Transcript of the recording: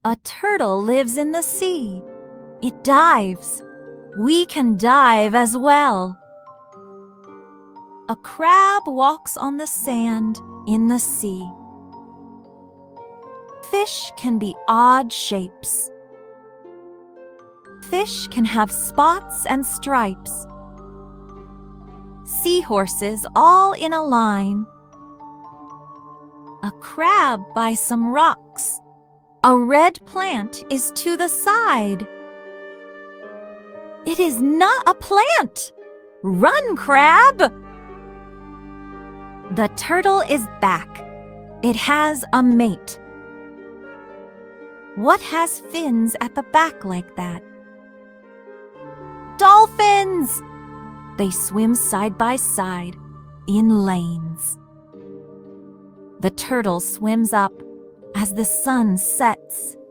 A turtle lives in the sea. It dives. We can dive as well. A crab walks on the sand in the sea. Fish can be odd shapes. Fish can have spots and stripes. Seahorses all in a line. A crab by some rocks. A red plant is to the side. It is not a plant! Run, crab! The turtle is back. It has a mate. What has fins at the back like that? Dolphins! They swim side by side in lanes. The turtle swims up as the sun sets